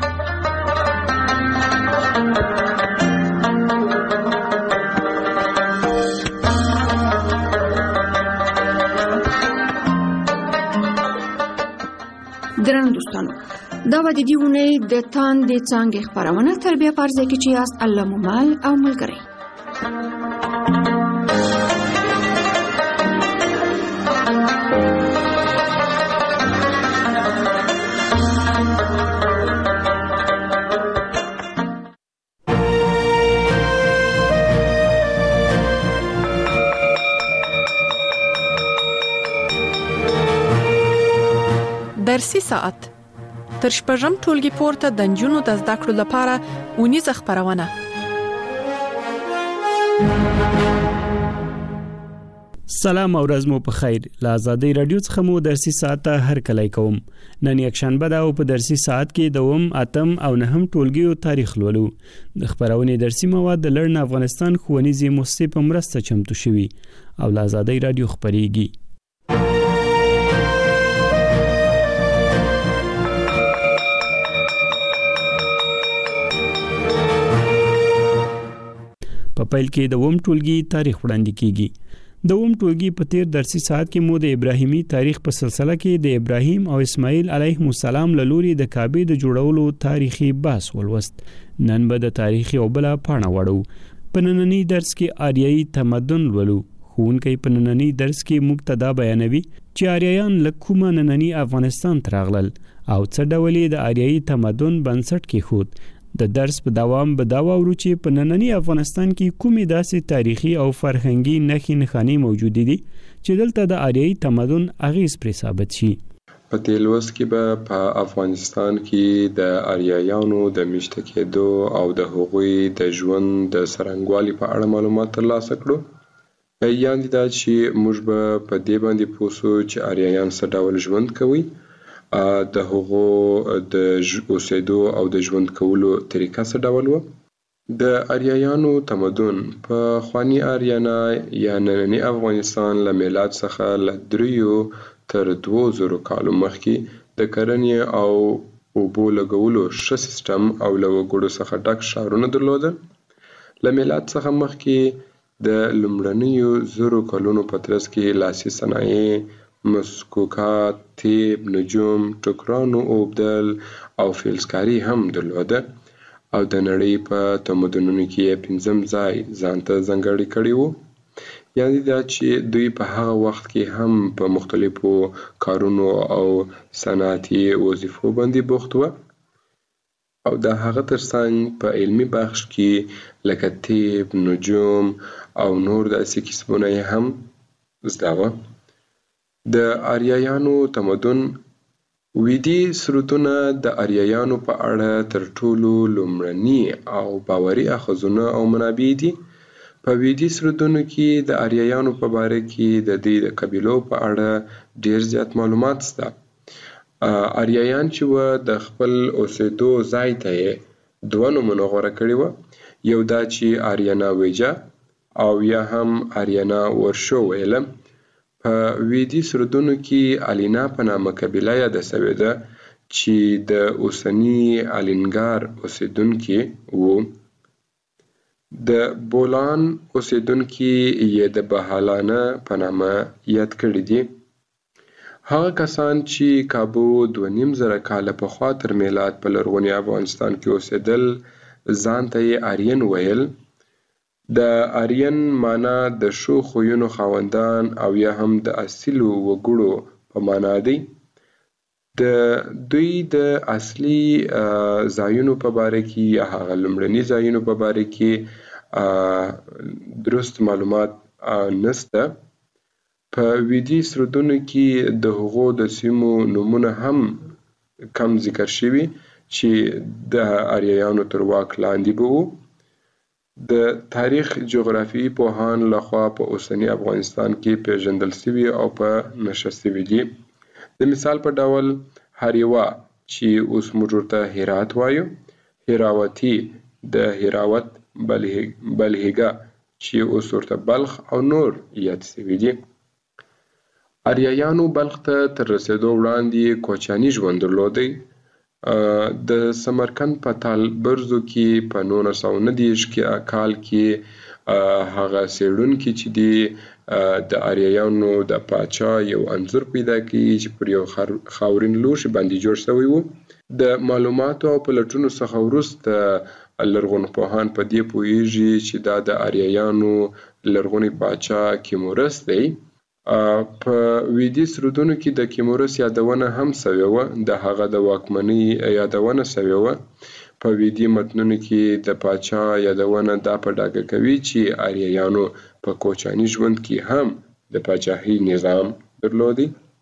درنو دوستانو، دا و د دې اونۍ د تاندې څانګې خپرونه تربیه په ارزه کې چې یاست الله مو مل او ملګری. درسي ساعت تر شپږم ټولګي پورته د نجونو د زده کړو لپاره اونیزه خپرونه. سلام او ورځ مو په خیر. له آزادۍ رادیو څخه مو درسي ساعت هر کله کوم. نن یکشنبه ده او په درسي ساعت کې دوم اتم او نهم ټولګیو تاریخ لولو. د خبرونې درسي مواد د لړن افغانستان ښوونیزې مؤسسې په مرسته چمتو شوي او له آزادۍ رادیو خبرېږي. په پیل کې دوم ټولګي تاریخ وړاندې کیږي. دوم ټولګي په تیر درسي ساعت کې مو د ابراهیمي تاریخ په سلسله کې د ابراهیم او اسماعیل علیهم السلام له لوري د کعبې د جوړولو تاریخي بحث ولوست. نن به د تاریخ یو بل پاڼه وړو. په نننی درس کې آریایي تمدن ولو. ښوونکی په نننی درس کې موږ ته دا بیانوي چې آریایان له کومه نننی افغانستان ته راغلل او څه ډول د آریایي تمدن بنسټ کېښود. د درس په دوام به دا واورو چې په نننی افغانستان کې کومې داسې تاریخي او فرهنګي نښې نښانې موجودې دي چې دلته د آریایي تمدن اغېز پرې ثابت شي. په دې لوست کې به په افغانستان کې د آریایانو د میشته کېدو او د هغوی د ژوند د څرنګوالي په اړه معلومات ترلاسه کړو. یعنې دا چې موږ به په دې باندې پوه شو چې آریایان څه ډول ژوند کوي، د هغو د اوسېدو او د ژوند کولو طریقه څه ډول و. د آریایانو تمدن په خواني آریانا یا نننی افغانستان له میلاد څخه له دریو تر دوو زرو کالو مخکې د کرنې او اوبو لګولو ښه سیستم او له وګړو څخه ډک ښارونه درلودل. له میلاد څخه مخکې د لومړنیو زرو کلونو په ترڅ کې لاسي صنایع، مسکوکات، تیب، نجوم، ټوکرانو اوبدل او فلزکاري هم درلوده او د نړۍ په تمدنونو کې یې پنځم ځای ځانته ځانګړی کړی و. یعنې دا چې دوی په هغه وخت کې هم په مختلفو کارونو او صنعتي وظیفو باندې بوخت و او د هغه ترڅنګ په علمي بخش کې لکه تیب، نجوم او نور داسې کسبونه یې هم زده وه. د آریایانو تمدن ویدي سرودونه د آریایانو په اړه تر ټولو لومړني او باوري اخذونه او منابع دي. په ویدي سرودونو کې د آریایانو په باره کې د دې د قبیلو په اړه ډیر زیات معلومات شته. آریایان چې و د خپل اوسېدو ځای ته یې دوه نومونه غوره کړي وه. یو دا چې آریانا ویجا او یا هم آریانا ورشو ویله. په ویدي سرودونو کې الینا په نامه قبیله یاده سوې ده چې د اوسني الینګار اوسېدونکي وو. د بولان اوسېدونکي یې د بهالانه په نامه یاد کړي دي. هغه کسان چې کابو دوه نیم زره کاله پخوا تر میلاد په لرغوني افغانستان کې اوسېدل ځان ته یې آرین ویل. د آرین معنا د ښو خویونو خاوندان او یا هم د اصیلو وګړو په معنا دی. د دوی د اصلي ځایونو په باره کې یا هغه لومړني ځایونو په باره کې درست معلومات نشته. په ویدي سرودونو کې د هغو د سیمو نومونه هم کم ذکر شوي چې د آریایانو تر واک لاندې به وو. د تاریخ جغرافیایي پوهان لخوا په اوسني افغانستان کې پیژندل شوي او په نښه شوي دي. د مثال په ډول هریوا چې اوس موږ ورته هرات وایو، هراوتي د هراوت، بلهیګا چې اوس ورته بلخ او نور یاد شوي دي. آریایانو بلخ ته تر رسېدو وړاندې کوچاني ژوند درلودی. د سمرقند په تالبرزو کې په نولس سوه نهه دېرش کال کې هغه څېړونکي چې دي د آریایانو د پاچا یو انځور پیدا کړي چې پر یو خاورین لوښي باندې جوړ شوی و. د معلوماتو او پلټونو څخه وروسته لرغونپوهان په دې پوهیږي چې دا د آریایانو لرغونی پاچا کیمورس دی. په ویدي سرودونو کې د کیمورس یادونه هم شوې وه، د هغه د واکمنۍ یادونه شوې وه. په ویدي متنونو کې د پاچا یادونه دا په ډاګه کوي چې آریایانو په کوچاني ژوند کې هم د پاچاهۍ نظام درلودی.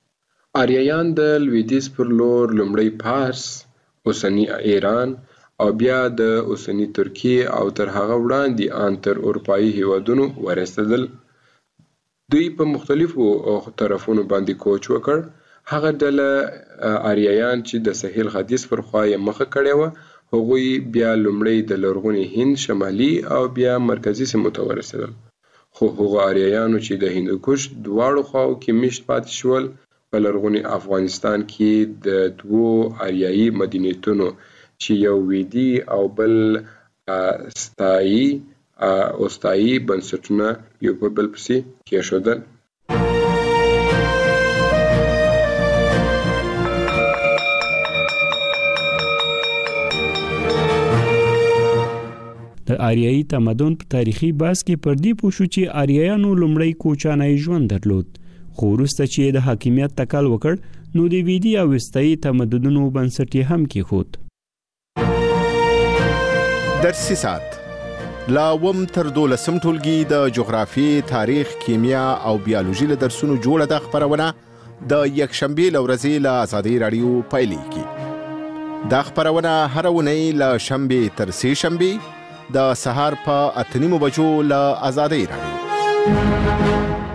آریایان د لویدیځ پر لور لومړی پارس، اوسنی ایران او بیا د اوسنی ترکیه او تر هغه وړاندې ان تر اروپایي هیوادونو ورسېدل. دوی په مختلفو طرفونو باندې کوچ وکړ. هغه ډله آریایان چې د ساحل ختیځ پر خوا یې مخه کړې وه، هغوی بیا لومړی د لرغوني هند شمالي او بیا مرکزي سیمو ته ورسېدل. خو هغو آریایانو چې د هندوکش دواړو خواو کې میشت پاتې شول، په لرغوني افغانستان کې د دوو آریایي مدنیتونو چې یو ویدي او بل ستایي اوستایي بنسټونه یو په بل پسې کېښودل. د آریایي تمدن په تاریخي بحث کې پر دې پوه شو چې آریایانو لومړی کوچانی ژوند درلود، خو وروسته چې د حاکمیت تکل وکړ نو د ویدي او وستایي تمدنونو بنسټ یې هم کېښود. درسي ساعت لا اووم تر دولسم ټولګي د جغرافیې، تاریخ، کیمیا او بیولوژي له درسونو جوړه ده خپرونه د یکشنبې له ورځې له ازادۍ راډیو پیلېږي. دا خپرونه هره اونۍ له شنبې تر سې شنبې د سهار په اته نیمو بجو له ازادۍ راډیو.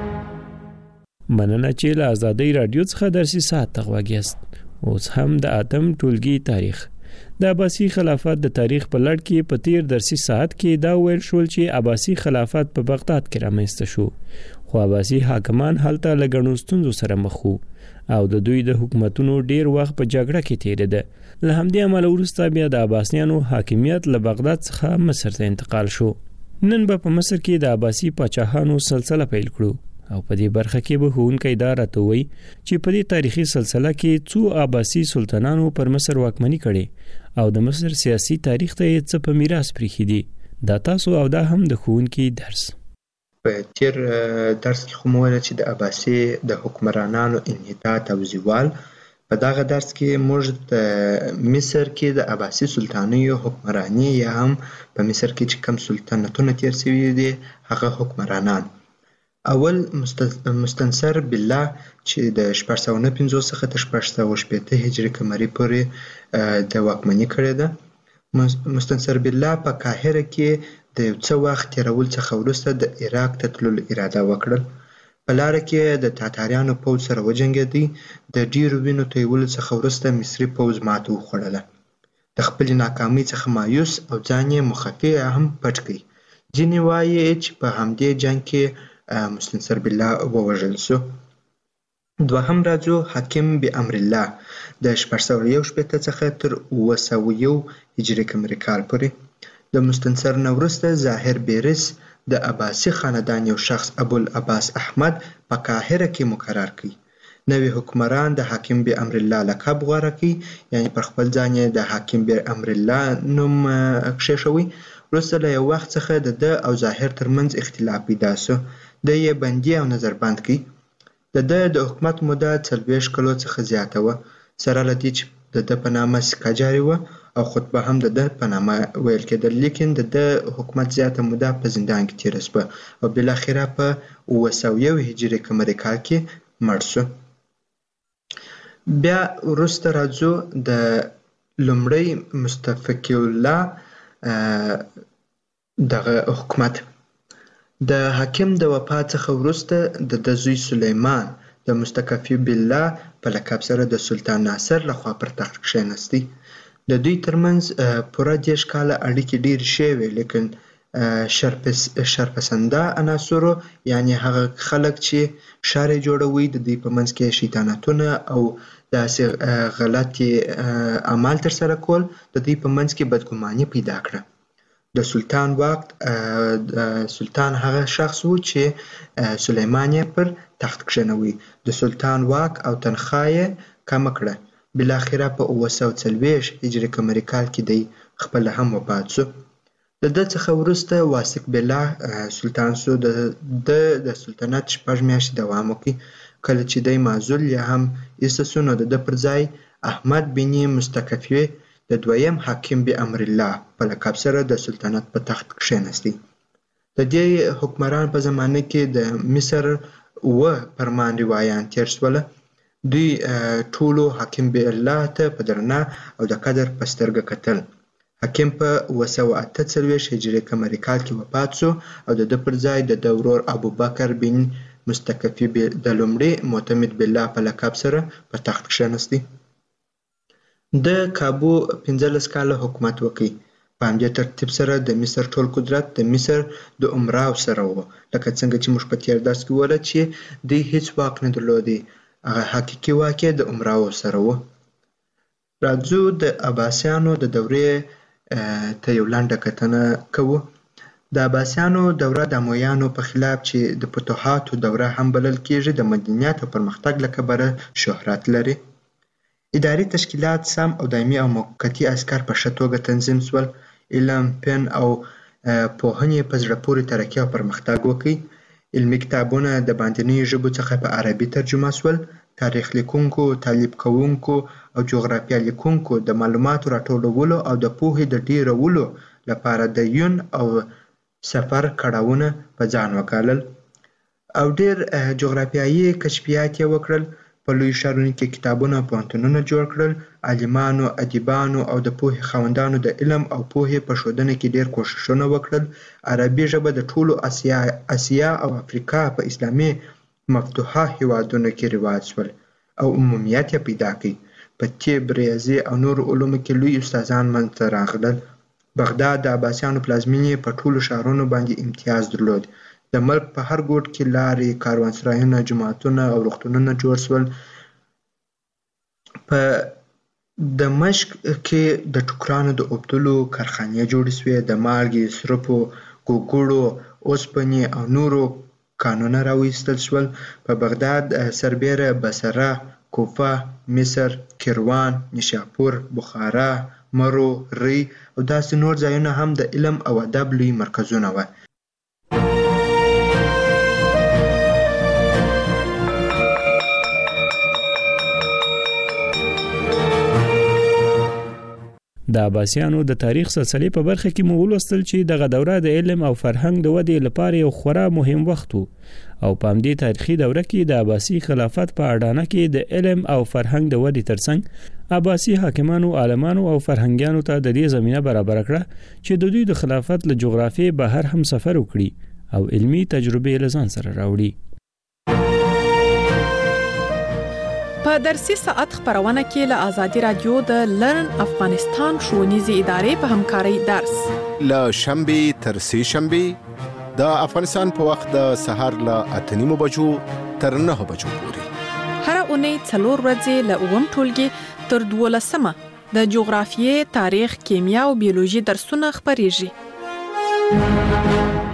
مننه چې له ازادۍ راډیو څخه درسي ساعت ته غوږ یاست. اوس هم د اتم ټولګي تاریخ د عباسي خلافت د تاریخ په لړ کې په تیر درسي ساعت کې دا ویل شول چې عباسي خلافت په بغداد کې رامنځته شو، خو عباسي حاکمان هلته له ګڼو ستونزو سره مخ وو او د دوی د حکومتونو ډیر وخت په جګړه کې تیریده. له همدې امله وروسته بیا د عباسیانو حاکمیت له بغداد څخه مصر ته انتقال شو. نن به په مصر کې د عباسي پاچاهانو سلسله پیل کړو او په دې برخه کې به ښوونکی دا راته وایي چې په دې تاریخي سلسله کې څو عباسي سلطانانو پر مصر واکمني کړې او د مصر سیاسي تاریخ ته یې څه په میراث پریښي دي. دا تاسو او دا هم د ښوونکي درس. په تیر درس کې خو مو ویل چې د عباسي د حکمرانانو انحطاط او زوال. په دغه درس کې موږ د مصر کې د عباسي سلطانیو حکمراني یا هم په مصر کې چې کوم سلطنتونه تیر شوي دي هغه حکمرانان. اول مستنصر بالله چې د شپږ سوه نهه پنځوس څخه تر شپږ سوه شپېته هجري قمري پورې د واکمني کړې ده. مستنصر بالله په قاهره کې د یو څه وخت تېرولو څخه وروسته د عراق ته تللو اراده وکړل. په لاره کې د تاتاریانو پوځ سره وجنګېدی. د ډیرو وینو تویولو څخه وروسته مصري پوځ ماته وخوړله. د خپلې ناکامۍ څخه مایوس او ځان یې مخفي هم پټ کړ. ځینې وایي چې په همدې جنګ کې مستنصر بالله ووژل شو. دوهم راځو حاکم بامر الله د شپږ سوه یو شپېته څخه تر اوه سوه یو هجري قمري کال پورې. د مستنصر نه وروسته ظاهر بیرس د عباسي خاندان یو شخص ابوالعباس احمد په قاهره کې مقرر کړ. نوی حکمران د حاکم بامر الله لقب غوره کړ، یعنی پر خپل ځان یې د حاکم بامر الله نوم کښېښوی. وروسته له یو وخت څخه د ده او ظاهر ترمنځ اختلاف پیدا شو. ده یې بندي او نظربند کړ. د ده د حکومت موده څلوېښت کلو څخه زیاته وه، سره له دې چې د ده په نامه سکه جاري وه او خطبه هم د ده په نامه ویل کېدل. لیکن د ده حکومت زیاته موده په زندان کې تېره شوه او بالاخره په اوه سوه یو هجري قمري کال کې مړ شو. بیا وروسته راځو د لومړی مستفقی الله دغه حکومت. د حاکم د وفات څخه وروسته د ده زوی سلیمان د مستکفی بالله په لقب سره د سلطان ناصر لخوا پر تخت کښېنستی. د دوی ترمنځ پوره دېرش کاله اړیکې ډېرې ښې وې، لیکن شرپسنده عناصرو یعنې هغه خلک چې شر یې جوړوي د دوی په منځ کې شیطانتونه او داسې غلطې اعمال ترسره کول د دوی په منځ کې بدګماني پیدا کړه. د سلطان واک سلطان هغه شخص و چې سلیمان یې پر تخت کښېنوي. د سلطان واک او تنخواه یې کمه کړه. بالاخره په اوه سوه څلوېښت هجري قمري کال کې دی خپله هم وفات شو. د ده څخه وروسته واثق بالله سلطان شو. د ده د سلطنت شپږ میاشتې دوام وکړ. کله چې دی معزول یا هم ایسته شو نو د ده پر ځای احمد بن مستکفی د دویم حاکم بامر الله په لقب سره د سلطنت په تخت کښېنستی. د دې حکمران په زمانه کې د مصر اوه فرمان روایان تیر شوله. دوی ټولو حاکم بالله ته په درنه او د قدر په سترګه کتل. حاکم په اوه سوه اته څلوېښت هجري قمري کال کې وفات شو او د ده پر ځای د ده ورور ابوبکر بن مستکفي د لومړي معتمد بالله په لقب سره په تخت کښېنستی. د کابو پنځلس کاله حکومت وکړ. په همدې ترتیب سره د مصر ټول قدرت د مصر د امراو سره و، لکه څنګه چې موږ په تېر درس کې وویل چې دوی هیڅ واک نه درلودی، هغه حقیقي واک یې د امراو سره و. راځو د عباسیانو د دورې ته یو لنډه کتنه کوو. د عباسیانو دوره د امویانو په خلاف چې د فتوحاتو دوره هم بلل کېږي د مدنیت او پرمختګ له کبله شهرت لري. اداري تشکیلات سم او دایمي او موقتي عسکر په ښه توګه تنظیم شول. علم، فن او پوهنې په زړه پورې ترقي او پرمختګ وکړي. علمي کتابونه د باندنیو ژبو څخه په عربي ترجمه شول. تاریخ لیکونکو، تعلیب کوونکو او جغرافیه لیکونکو د معلوماتو راټولولو او د پوهې د ډیرولو لپاره د یون او سفر کړاوونه په ځان وکالل او ډیر جغرافیایي کشفیات یې وکړل. په لوی ښارونو کې کتابونه او پوهنتونونه جوړ کړل. عالمانو، ادیبانو او د پوهې خاوندانو د علم او پوهې په ښودنه کې ډیر کوښښونه وکړل. عربي ژبه د ټولو اسیا اسیا او افریقا په اسلامي مفتوحه هیوادونو کې رواج شول او عمومیت یې پیدا کړ. په طب، ریاضي او نورو علومو کې لوی استادان منځته راغلل. بغداد د عباسیانو پلازمینې په ټولو ښارونو باندې امتیاز درلود. د ملک په هر ګوټ کې لارې، کاروانسرایونه، جوماتونه او روغتونونه جوړ شول. په دمشق کې د ټوکرانو د اوبدلو کارخانې جوړې شوې. د مالګې، سرپو، ګوګړو، اوسپنې او نورو کانونه راویستل شول. په بغداد سربیره بصره، کوفه، مصر، کیروان، نیشاپور، بخارا، مرو، ری او داسې نور ځایونه هم د علم او ادب لوی مرکزونه وو. د عباسیانو د تاریخ سلسله په برخه کې مو ولوستل چې دغه دوره د علم او فرهنګ د ودې لپاره یو خورا مهم وخت و او په همدې تاریخي دوره کې د عباسي خلافت په اډانه کې د علم او فرهنګ د ودې ترڅنګ عباسي حاکمانو، عالمانو او فرهنګیانو ته د دې زمينه برابر کړه چې د دوی د خلافت له جغرافیې بهر هم سفر وکړي او علمي تجربه لزان سره راوړي. په درسي ساعت خبرونه کې له آزادي رادیو د لرن افغانستان ښوونیزې ادارې په همکارۍ درس له شنبې تر سه شنبې د افغانستان په وخت د سهار له اته نیمو بجو تر نهه بجو پورې هر اونۍ څلور ورځې له اووم ټولګي تر دولسمه د جغرافیې، تاریخ، کیمیا او بیولوژي درسونه خبرېږي.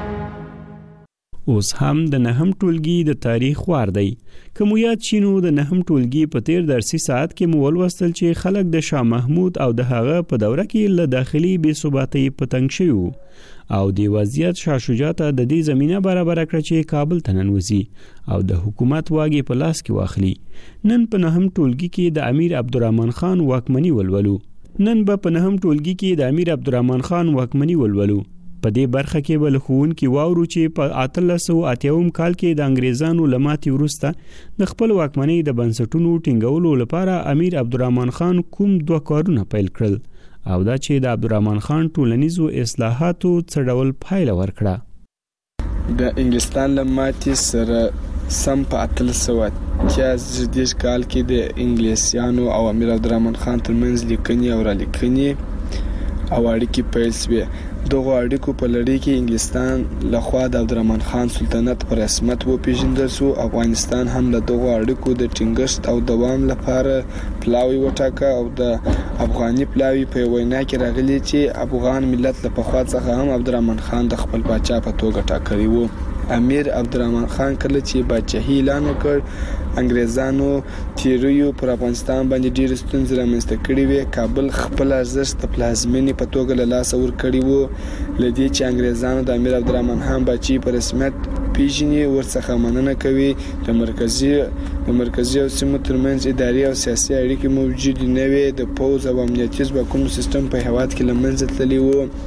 اوس هم د نهم ټولګي د تاریخ وار دی. کوم یاد شینو د نهم ټولګي په تیر درسي ساعت کې مو ولوستل چې خلک د شاه محمود او د هغه په دوره کې له داخلي بې ثباتۍ په تنګ شوي او د وضعیت شاه شجاع ته د دې زمينه برابر کړ چې کابل ته ننوځي او د حکومت واګې په لاس کې واخلي. نن په نهم ټولګي کې د امیر عبدالرحمن خان واکمني ولولو. نن به په نهم ټولګي کې د امیر عبدالرحمن خان واکمني ولولو. په دې برخه کې بل خوون کې واورو چې په اتلس سوه اتیاوم کال کې د انګریزانو لماتې وروسته د خپل واکمنۍ د بنسټونو ټینګولو لپاره امیر عبدالرحمن خان کوم دوه کارونه پیل کړل او دا چې د عبدالرحمن خان ټولنیزو اصلاحاتو څه ډول پایله ورکړه. د انګلستان لماتې سره سم په اتلس سوه اتیا زدیش کال کې د انګلیسیانو او امیر عبدالرحمن خان ترمنځ لیکنې او رالیکنې او اړیکې پیل شوې. دغه اړیکو په لړۍ کې انګلستان لخوا د عبدالرحمن خان سلطنت په رسمیت وپیژندل شو. افغانستان هم له دغه اړیکو د ټینګښت او دوام لپاره پلاوی وټاکه او د افغاني پلاوی په وینا کې راغلی چې افغان ملت له پخوا څخه هم عبدالرحمن خان د خپل پاچا په توګه ټاکلی و. امیر عبدالرحمن خان کله چې پاچاهي اعلان وکړ، انګریزانو تیریو پر افغانستان باندې ډېرې ستونزې رامنځته کړې وې. کابل خپل ارزښت د پلازمینې په توګه له لاسه ورکړی و. له دې چې انګریزانو د امیر عبدالرحمن خان پاچاهي په رسمیت پیژني، ورڅخه مننه کوي. د مرکزي د مرکزي او سیمو ترمنځ اداري او سیاسي اړیکې موجودې نه وې. د پوځ او امنیتي ځواکونو سیستم په هېواد کې له منځه تللی و.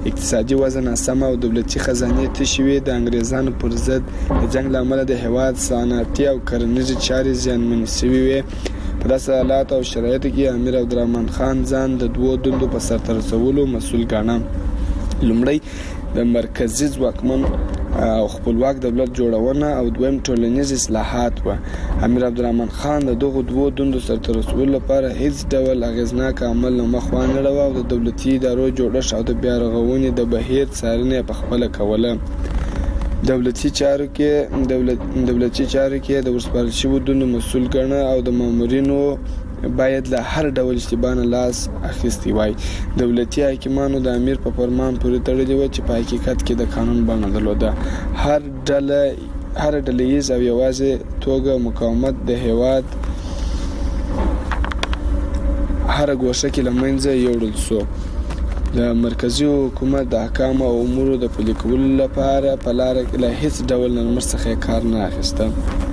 اقتصادي وضع ناسمه او دولتي خزانه تشي وي د انګريزانو پر ضد د جنگ لامل د هواد صنعتي او کرنیزي چارې زیانمن شوي وي. په داسې حالات او شرایطو کې امیر عبدالرحمن خان ځان د دوو دندو په سرته رسولو مسؤل ګاڼه. لومړی د مرکزي ځواکمن او خپلواک دولت جوړونه او دویم ټولنیز اصلاحات و. امیر عبدالرحمن خان د دغو دوو دندو سرته رسولو لپاره هیڅ ډول اغیزناک عمل نه مخ وانه او د دولتي ادارو جوړښت او د بیا رغونې د بهیر څارنه په خپل کوله. دولتي چارو کې دولت دولتي چارو کې د ورسپارل شوو دندو مسؤل ګڼه او د مامورینو باید له هر ډول اشتباه نه لاس اخیستی وای. دولتي حاکمانو د امیر په فرمان پورې تړلي و چې په حقیقت کې د قانون بڼه درلوده. هر ډله هر ډلهییز او یوازې توګه مقاومت د هیواد هر ګوشه کې له منځه یوړل سو. د مرکزی حکومت د احکام او امورو د پلي کولو لپاره په لاره کې له هیڅ ډول نرمښت څخه کار نه اخیسته.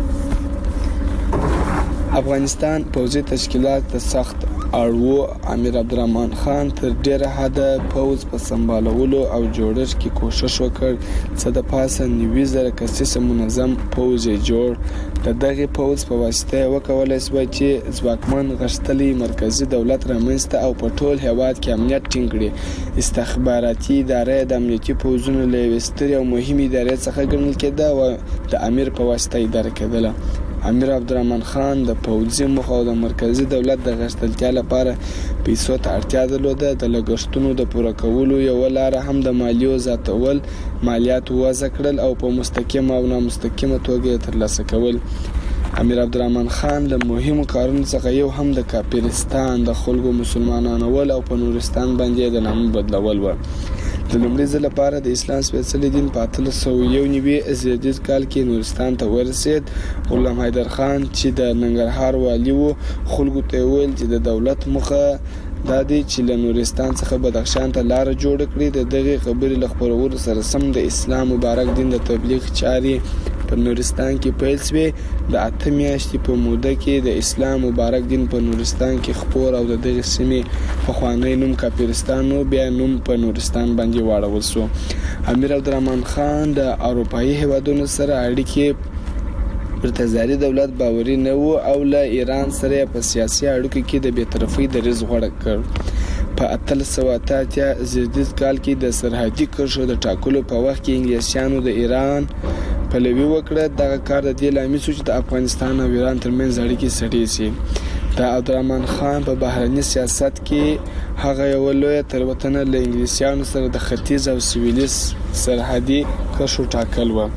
افغانستان پوځي تشکیلات د سخت اړوو امیر عبدالرحمن خان تر ډیره حده پوځ په سمبالولو او جوړښت کې کوشش وکړ. څه د پاسه نوي زره کسیزه منظم پوځ یې جوړ. د دغې پوځ په واسطه یې وکولی سوه چې ځواکمن غښتلی مرکزي دولت رامنځته او په ټول هیواد کې امنیت ټینګ کړي. استخباراتي اداره د امنیتي پوځونو له یوې سترې او مهمې ادارې څخه ګڼل کېده او د امیر په واسطه اداره کېدله. امیر عبدالرحمن خان د پوځي موخو او د مرکزي دولت د غښتلتیا لپاره پیسو ته اړتیا درلوده. د لګښتونو د پوره کولو یوه لاره هم د مالیو زیاتول، مالیات وضع کړل او په مستقیمه او نامستقیمه توګه یې ترلاسه کول. امیر عبدالرحمن خان له مهمو کارونو څخه یو هم د کافرستان د خلکو مسلمانانول او په نورستان باندې د نامه بدلول و. د لومړي ځل لپاره د اسلام سپېڅلي دین په اتلس سوه یو نوي زیږدیز کال کې نورستان ته ورسېد. غلام حیدر خان چې د ننګرهار والي و خلکو ته ویل چې د دولت موخه دا دی چې له نورستان څخه بدخشان ته لاره جوړه کړي. د دغې خبرې له خپرولو سره سم د اسلام مبارک دین د تبلیغ چارې په نورستان کې پیل شوې. د اته میاشتې په موده کې د اسلام مبارک دین په نورستان کې خپور او د دغې سیمې پخوانی نوم کافرستان و بیا نوم په نورستان باندې واړول سو. امیر عبدالرحمن خان د اروپایي هیوادونو سره اړیکې پر تزاري دولت باوري نه و او له ایران سره په سیاسي اړیکو کې د بی‌طرفۍ دریځ غوره کړ. په اتلس سوه اته اتیا زیږدیز کال کې د سرحدي کرښو د ټاکلو په وخت کې انګلیسیانو د ایران پلوي وکړه. دغه کار د دې لامل شو چې د افغانستان او ایران ترمنځ اړیکې سړې شي. د عبدالرحمن خان په بهرني سیاست کې هغه یوه لویه تېروتنه له انګلیسیانو سره د ختیځ او سویلي سرحدي کرښو ټاکل و.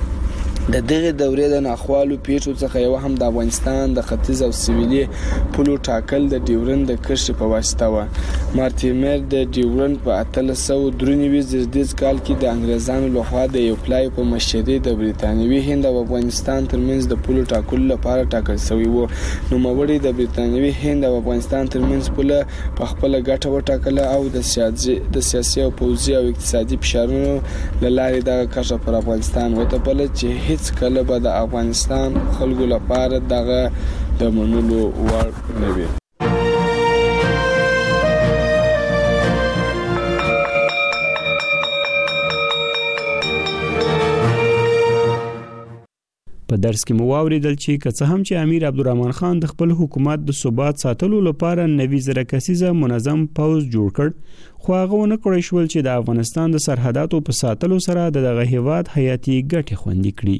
د دغې دورې د ناخوالو پیښو څخه یو هم د افغانستان د ختیځ او سویلي پولو ټاکل د ډیورند د کرښې په واسطه و. مارټیمر د ډیورند په اتلس سوه درې نوي زیږدیز کال کې د انګریزانو لخوا د یو پلای په مشرۍ د برتانوي هند او افغانستان ترمنځ د پولو ټاکلو لپاره ټاکل شوی و. نوموړي د برتانوي هند او افغانستان ترمنځ پوله په خپله ګټه وټاکله او د سیاسي د سیاسي او پوځي او اقتصادي فشارونو له لارې دغه کرښه پر افغانستان وتپله چې هیڅ کله به د افغانستان خلکو لپاره دغه د منلو وړ نه وي. په درس کې مو واوریدل چې که څه هم چې امیر عبدالرحمن خان د خپل حکومت د ثبات ساتلو لپاره نوي زره کسیزه منظم پوځ جوړ کړ، خو هغه ونه کړی شول چې د افغانستان د سرحداتو په ساتلو سره د دغه هیواد حیاتي ګټې خوندي کړي.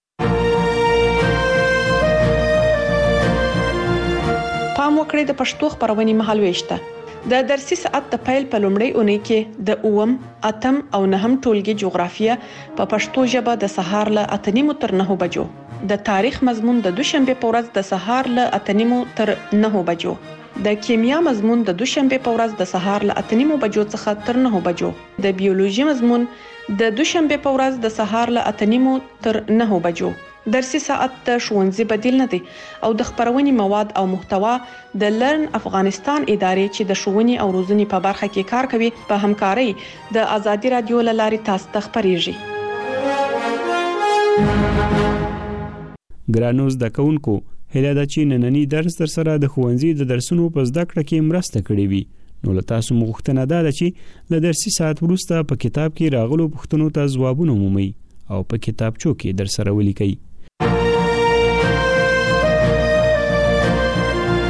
پام وکړئ د پښتو خبرونې مهالويشته. د درسي ساعت د پیل په لومړۍ اونۍ کې د اووم، اتم او نهم ټولګي جغرافیه په پښتو ژبه د سهار له اته نیمو تر نهو بجو، د تاریخ مضمون د دوشنبه په ورځ د سهار له اته نیمو تر نهو بجو، د کیمیا مضمون د دوشنبه په ورځ د سهار له اته نیمو بجو څخه تر نهو بجو، د بیولوژي مضمون د دوشنبه په ورځ د سهار له اته نیمو تر نهو بجو. درسي ساعت د ښوونځي بدیل نه دی او د خبرونې مواد او محتوا د لرن افغانستان ادارې چې د ښوونې او روزنې په برخه کې کار کوي په همکارۍ د آزادي رادیو له لارې تاسو ته خبرېږي. ګرانو زده کوونکو، هیله ده چې نننی درس در سره د ښوونځي د درسونو په زده کړه کې مرسته کړې وي. نو له تاسو مغوښتنه ده چې له درسي ساعت وروسته په کتاب کې راغلو پوښتنو ته ځوابونه مومئ او په کتابچو کې در سره ولیکئ.